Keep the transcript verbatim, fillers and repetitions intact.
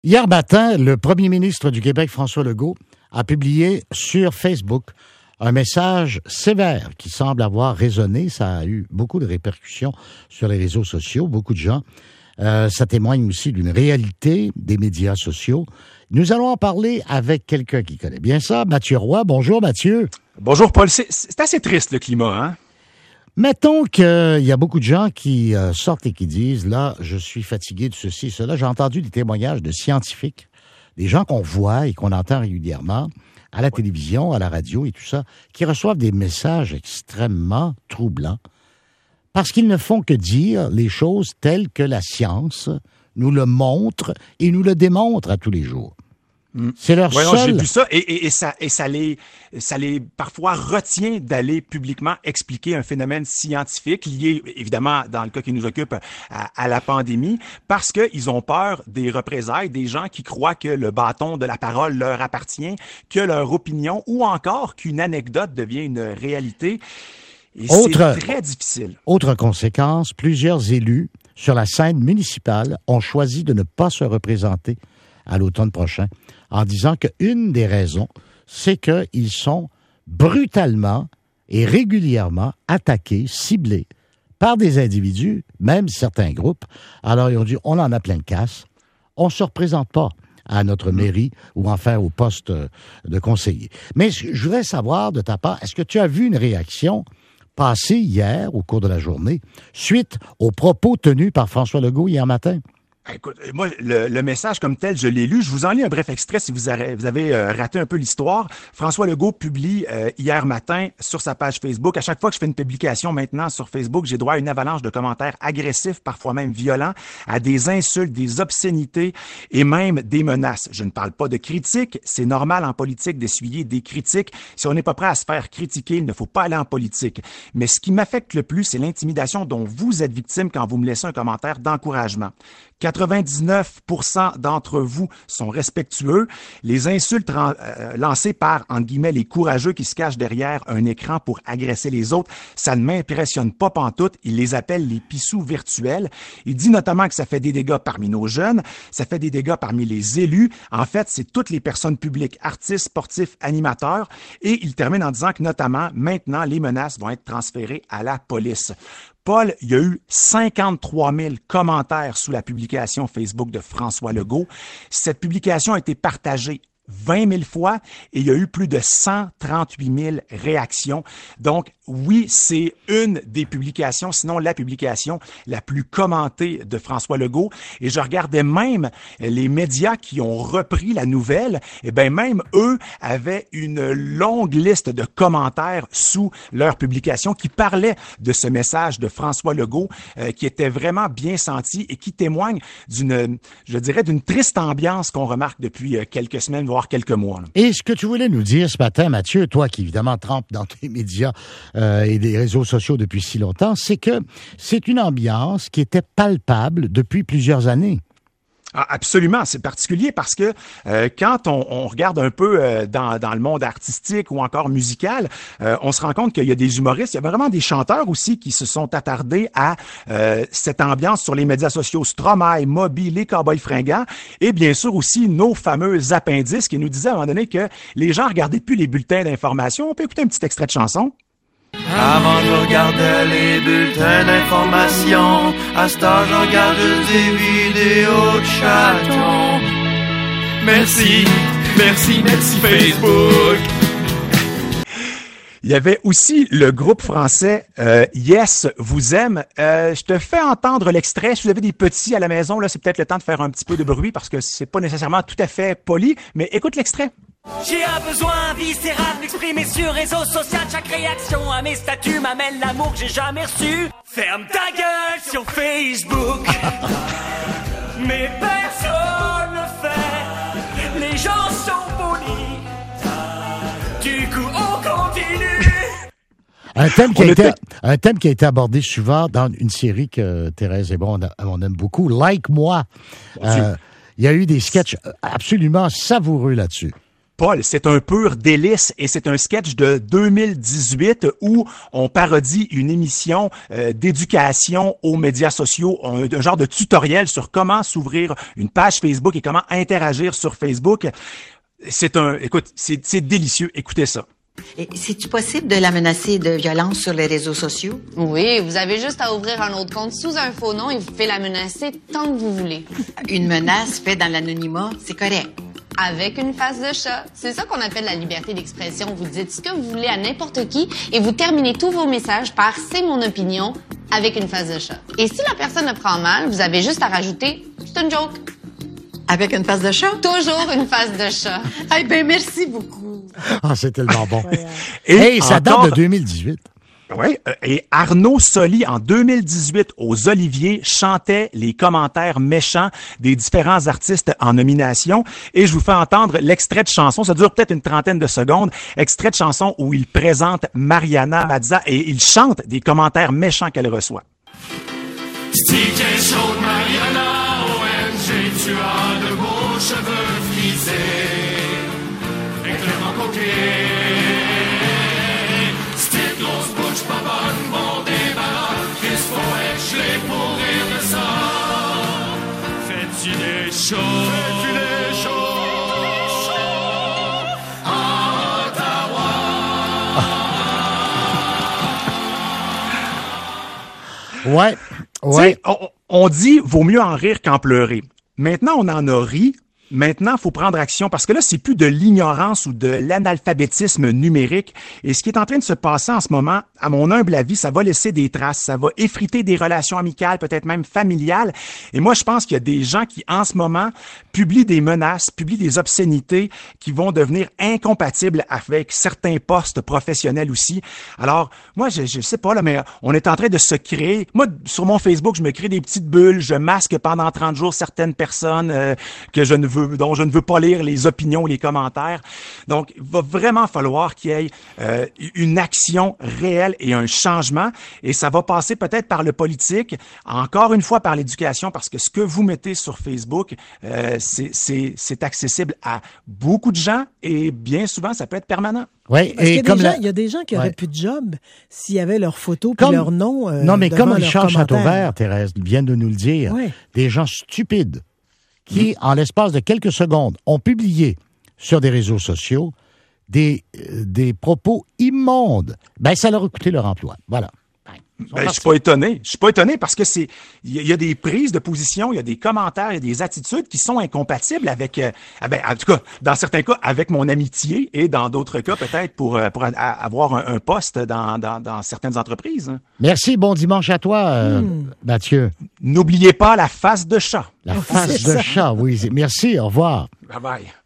Hier matin, le premier ministre du Québec, François Legault, a publié sur Facebook un message sévère qui semble avoir résonné. Ça a eu beaucoup de répercussions sur les réseaux sociaux, beaucoup de gens. Euh, ça témoigne aussi d'une réalité des médias sociaux. Nous allons en parler avec quelqu'un qui connaît bien ça, Mathieu Roy. Bonjour, Mathieu. Bonjour, Paul. C'est, c'est assez triste, le climat, hein? Mettons qu'il y a beaucoup de gens qui euh, sortent et qui disent, là, je suis fatigué de ceci et cela. J'ai entendu des témoignages de scientifiques, des gens qu'on voit et qu'on entend régulièrement à la oui. télévision, à la radio et tout ça, qui reçoivent des messages extrêmement troublants parce qu'ils ne font que dire les choses telles que la science nous le montre et nous le démontre à tous les jours. Mmh. C'est leur ouais, seul... Non, j'ai vu ça et, et, et ça et ça les ça les parfois retient d'aller publiquement expliquer un phénomène scientifique lié évidemment dans le cas qui nous occupe à, à la pandémie parce que ils ont peur des représailles des gens qui croient que le bâton de la parole leur appartient, que leur opinion ou encore qu'une anecdote devient une réalité. Et autre, c'est très difficile. Autre conséquence, plusieurs élus sur la scène municipale ont choisi de ne pas se représenter à l'automne prochain, en disant qu'une des raisons, c'est qu'ils sont brutalement et régulièrement attaqués, ciblés par des individus, même certains groupes. Alors, ils ont dit, on en a plein de casse, on ne se représente pas à notre mairie ou enfin au poste de conseiller. Mais je voudrais savoir de ta part, est-ce que tu as vu une réaction passée hier, au cours de la journée, suite aux propos tenus par François Legault hier matin? Écoute, moi, le, le message comme tel, je l'ai lu. Je vous en lis un bref extrait si vous avez, vous avez euh, raté un peu l'histoire. François Legault publie euh, hier matin sur sa page Facebook. À chaque fois que je fais une publication maintenant sur Facebook, j'ai droit à une avalanche de commentaires agressifs, parfois même violents, à des insultes, des obscénités et même des menaces. Je ne parle pas de critiques. C'est normal en politique d'essuyer des critiques. Si on n'est pas prêt à se faire critiquer, il ne faut pas aller en politique. Mais ce qui m'affecte le plus, c'est l'intimidation dont vous êtes victime quand vous me laissez un commentaire d'encouragement. quatre-vingt-dix-neuf pour cent d'entre vous sont respectueux. Les insultes ren- euh, lancées par, entre guillemets, les courageux qui se cachent derrière un écran pour agresser les autres, ça ne m'impressionne pas pantoute. Il les appelle les pissous virtuels. Il dit notamment que ça fait des dégâts parmi nos jeunes, ça fait des dégâts parmi les élus. En fait, c'est toutes les personnes publiques, artistes, sportifs, animateurs. Et il termine en disant que notamment, maintenant, les menaces vont être transférées à la police. Paul, il y a eu cinquante-trois mille commentaires sous la publication Facebook de François Legault. Cette publication a été partagée vingt mille fois et il y a eu plus de cent trente-huit mille réactions. Donc, oui, c'est une des publications, sinon la publication la plus commentée de François Legault. Et je regardais même les médias qui ont repris la nouvelle. Et bien, même eux avaient une longue liste de commentaires sous leur publication qui parlaient de ce message de François Legault euh, qui était vraiment bien senti et qui témoigne d'une, je dirais, d'une triste ambiance qu'on remarque depuis quelques semaines, voire quelques mois. Là. Et ce que tu voulais nous dire ce matin, Mathieu, toi qui évidemment trempes dans tes médias euh, et des réseaux sociaux depuis si longtemps, c'est que c'est une ambiance qui était palpable depuis plusieurs années. Ah, absolument, c'est particulier parce que euh, quand on, on regarde un peu euh, dans, dans le monde artistique ou encore musical, euh, on se rend compte qu'il y a des humoristes, il y a vraiment des chanteurs aussi qui se sont attardés à euh, cette ambiance sur les médias sociaux. Stromae, Moby, les Cowboys fringants et bien sûr aussi nos fameux appendices qui nous disaient à un moment donné que les gens regardaient plus les bulletins d'information. On peut écouter un petit extrait de chanson. Avant, je regardais les bulletins d'information. À ce temps, je regarde des vidéos de chatons. Merci, merci, merci Facebook. Il y avait aussi le groupe français euh, Yes vous aime. Euh, je te fais entendre l'extrait. Si vous avez des petits à la maison, là, c'est peut-être le temps de faire un petit peu de bruit parce que c'est pas nécessairement tout à fait poli, mais écoute l'extrait. J'ai un besoin viscéral d'exprimer sur réseau social. Chaque réaction à mes statuts m'amène l'amour que j'ai jamais reçu. Ferme ta gueule sur Facebook. Mais personne ne fait. Les gens sont polis. Du coup, on continue. Un thème, qui a été, un thème qui a été abordé souvent dans une série que Thérèse et moi, on, a, on aime beaucoup, Like Moi. Euh, il y a eu des sketchs absolument savoureux là-dessus. Paul, c'est un pur délice et c'est un sketch de deux mille dix-huit où on parodie une émission euh, d'éducation aux médias sociaux, un, un genre de tutoriel sur comment s'ouvrir une page Facebook et comment interagir sur Facebook. C'est un, écoute, c'est, c'est délicieux. Écoutez ça. Et c'est-tu possible de la menacer de violence sur les réseaux sociaux? Oui, vous avez juste à ouvrir un autre compte sous un faux nom et vous pouvez la menacer tant que vous voulez. Une menace faite dans l'anonymat, c'est correct. Avec une face de chat. C'est ça qu'on appelle la liberté d'expression. Vous dites ce que vous voulez à n'importe qui et vous terminez tous vos messages par « c'est mon opinion » avec une face de chat. Et si la personne le prend mal, vous avez juste à rajouter « c'est une joke ». Avec une face de chat? Toujours une face de chat. Eh bien, merci beaucoup. Ah, c'est tellement bon. Et hey, ça encore... date de deux mille dix-huit. Oui, et Arnaud Soli, en deux mille dix-huit, aux Oliviers, chantait les commentaires méchants des différents artistes en nomination. Et je vous fais entendre l'extrait de chanson, ça dure peut-être une trentaine de secondes, extrait de chanson où il présente Mariana Mazza et il chante des commentaires méchants qu'elle reçoit. Tu as de beaux cheveux frisés et clairement coquets. Cette grosse bouche pas bonne, bon débarras. Qu'il faut être gelé pour rire de ça. Fais-tu des shows? Fais-tu des shows? À Ottawa. Ouais, ouais. On, on dit vaut mieux en rire qu'en pleurer. Maintenant, on en a ri. Maintenant, il faut prendre action parce que là, c'est plus de l'ignorance ou de l'analphabétisme numérique. Et ce qui est en train de se passer en ce moment, à mon humble avis, ça va laisser des traces, ça va effriter des relations amicales, peut-être même familiales. Et moi, je pense qu'il y a des gens qui, en ce moment, publient des menaces, publient des obscénités qui vont devenir incompatibles avec certains postes professionnels aussi. Alors, moi, je, je sais pas, là, mais on est en train de se créer. Moi, sur mon Facebook, je me crée des petites bulles, je masque pendant trente jours certaines personnes euh, que je ne veux dont je ne veux pas lire les opinions ou les commentaires. Donc, il va vraiment falloir qu'il y ait euh, une action réelle et un changement. Et ça va passer peut-être par le politique, encore une fois par l'éducation, parce que ce que vous mettez sur Facebook, euh, c'est, c'est, c'est accessible à beaucoup de gens et bien souvent, ça peut être permanent. Oui, Parce et qu'il y a, comme des la... gens, il y a des gens qui auraient ouais. plus de job s'il y avait leur photo puis comme... leur nom. Euh, non, mais comme Richard commentaires. Chateauvert, Thérèse, vient de nous le dire, ouais. des gens stupides qui, en l'espace de quelques secondes, ont publié sur des réseaux sociaux des, euh, des propos immondes, ben ça leur a coûté leur emploi. Voilà. Ben, je suis pas étonné. Je suis pas étonné parce que c'est, il y, y a des prises de position, il y a des commentaires, il y a des attitudes qui sont incompatibles avec, euh, ben, en tout cas, dans certains cas, avec mon amitié et dans d'autres cas, peut-être pour, pour a, avoir un, un poste dans, dans, dans certaines entreprises. Merci. Bon dimanche à toi, euh, hmm. Mathieu. N'oubliez pas la face de chat. La face de chat, oui. Merci. Au revoir. Bye bye.